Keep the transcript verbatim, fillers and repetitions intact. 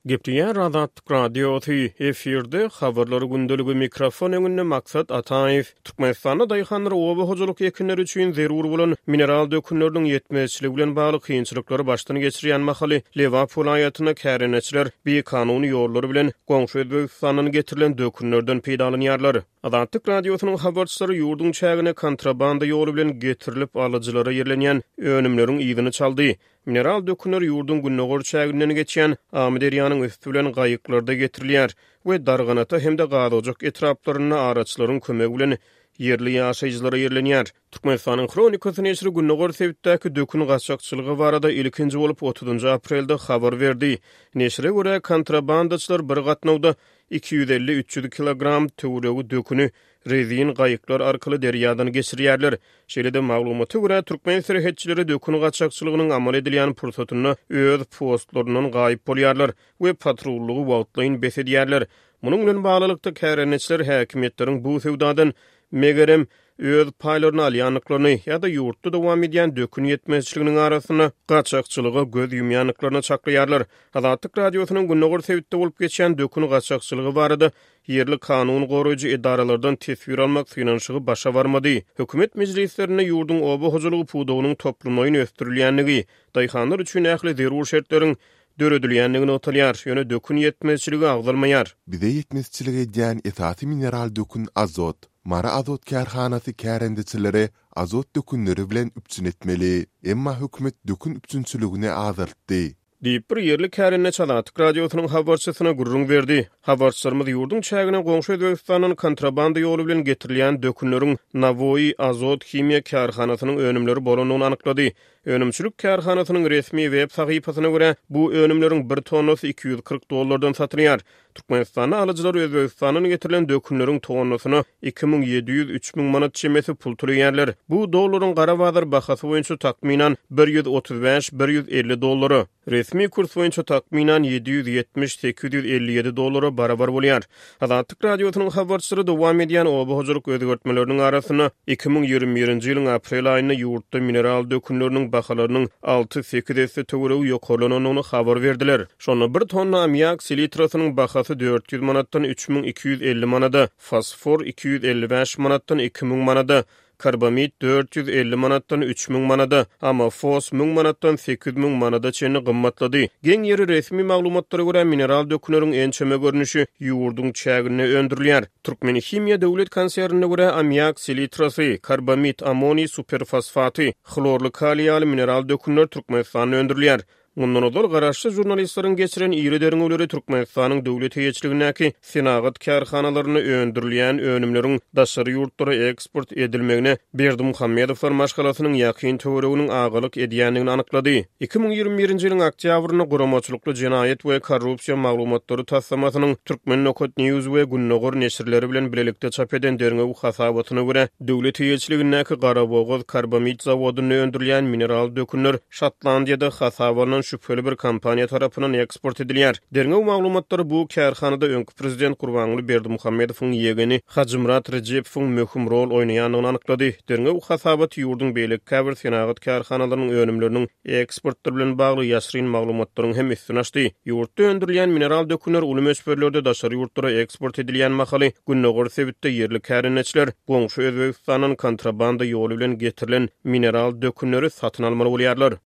Gepdiýär Azatlyk radiosy efirde habarlary gündöligi mikrofon öňünde maksat Ataýew Türkmenistanda daýhanlar oba hojalyk ekinleri üçin zerur bolan mineral dökünleriniň ýetmezçiligi bilen bagly kynçylyklary başdan geçirýän mahaly Liverpool aýatyna kärenetçiler bir kanuny ýollary bilen goňşy Özbegistanyň getirilen dökünlerden peýdalanýarlar. Azatlyk radiosynyň habarçylary ýurdun çägine kontrabanda ýoly bilen getirilip alyjylara ýerlenýän önümleriň ýygyny çaldy. Mineral dökünler ýurdun günnägör çäginden geçýän Amderiýanyň üstü bilen gaýyklarda getirilýär we darganata hemde gadojak etraplaryna araçlaryň kömegi bilen yerli ýaşaýjylara ýerlenýär. Türkmenistanyň Kronikasy näşri günnägör sebäpdäki dökün gaçakçylygy barada ilkinji bolup otuzunçy aprelde habar berdi. Näşre görä kontrabandaçylar bir gatnawda iki yüz elli üç yüz kilogram töweregi dökünü rezin gaýyklar arkaly derýadan geçirýärler. Şeýle-de maglumaty görä türkmen serhetçileri dökün gaçakçylygynyň amal edilýän pursatyny öz postlarynyň gaýyp bolýarlar we patrullugy wagtlaýyn besedýärler. Munyň bilen baglanykda kärenetçiler häkimetleriň bu sewdadan megerem öz paýlaryny alýanlyklaryny ýa-da ýurtda dowam edýän dökün ýetmezçiliginiň arasyna gaçakçylyga göz ýumýanlyklaryny çaklaýarlar. Azatlyk radiosynyň günnägör sebäpde bolup geçýän dökün gaçakçylygy barada yerli kanun goraýjy idaralardan tesbir almak finansygy başa barmady. Hökümet meclislerine ýurdun oba hojalygy puwdagynyň toplumyny ösdürilýänligi, daýhanlar üçin ähli zerur şertleriň döredilýänligini otalýar, ýöne dökün ýetmezçiligi agdalmaýar. Bize ýetmezçiligi edýän esasy mineral dökün azot, Mara azot kärhanasy kärendeçileri azot dökünleri bilen üpçün etmeli, emma hökümet dökün üpçünçiligini azaltdy. Diýip bir yerli kärenetçi Azatlyk radiosynyň habarçysyna gurrun berdi. Habarçylarymyz ýurdun çägine goňşy Özbegistanyň kontrabanda ýoly bilen getirilýän dökünleriň Navoy azot himiýa kärhanasynyň önümleri bolanyny anyklady. Önümçilik kärhanasynyň resmi web sahypasyna görä bu önümleriň bir tonnasy iki yüz kırk dollardan satylýar. Türkmenistana alyjylar Özbegistanyň getirilen dökünleriň tonnasyny iki bin yedi yüz üç bin manat çemesi pul türeýärler. Bu dollaryň gara bazar bahasy boýunça takminan bir yüz otuz beş bir yüz elli dollary. Resmi kurs boýunça takminan yedi yüz ýetmiş sekiz yüz elli ýedi dollary barabar bolýar. Azatlyk radiosynyň habarçylary dowam edýän oba hojalyk özgertmeleriniň arasyna iki bin ýygrimi birinji ýylyň aprel aýyna ýurtda mineral dökünleriniň bahalarynyň alty sekiz esse töweregi ýokarlanyny habar berdiler. Şonu bir tonna ammiak silitrasynyň bahasy dört yüz manatdan üç bin iki yüz elli manada, fosfor iki yüz elli beş manatdan iki bin manada, karbamid dört yüz elli manatdan üç bin manada, ama fos bin manatdan sekiz bin manada çeni gymmatlady. Geň ýeri resmi maglumatlara görä mineral dökünleriň en çeme görnüşi ýurdun çägine öndürilýär. Türkmen Himiýa döwlet konserine görä ammiak silitrasy, karbamid, amoni superfosfaty, xlorly kaliýaly mineral dökünler Türkmenistanda öndürilýär. Mundan odol garaşçı jurnalistlaryň geçiren ýeri deriňleri Türkmenistanyň döwlet heýetçiligindäki senagat kärhanalaryny öndürilýän önümleriň daşary ýurtlara eksport edilmegine Berdimuhammedow maşgalasynyň ýakyn töwereginiň agalyk edýänligini anyklady. iki bin ýygrimi birinji ýylyň oktýabryna guramaçylykly jenaýet we korrupsiýa maglumatlary tassamasynyň Türkmen Nokot News we Günnägör neşirleri bilen bilelikde çap eden derňew hasabatyna görä döwlet heýetçiligindäki Garabogaz karbamid zawodyny öndürilýän mineral dökünler Şotlandiýada hasabanyň şüpheli bir kampaniýa tarapyndan eksport edilýär. Derňew maglumatlary bu kärhanada öňkü prezident Gurbanguly Berdimuhammedowyň ýegeni Hajymrat Rejepowyň möhüm rol oýnaýanyny anyklady. Derňew hasabat ýurdun beýlik käbir senagat kärhanalarynyň önümleriniň eksportlar bilen bagly ýaşryn maglumatlaryň hem üstüne açdy. Ýurtda öndürilýän mineral dökünler uly möçberlerde daşary ýurtlara eksport edilýän mahaly günnägör sebäpde yerli kärenetçiler goňşy Özbegistanyň kontrabanda ýoly bilen getirilen mineral dökünleri satyn almaly bolýarlar.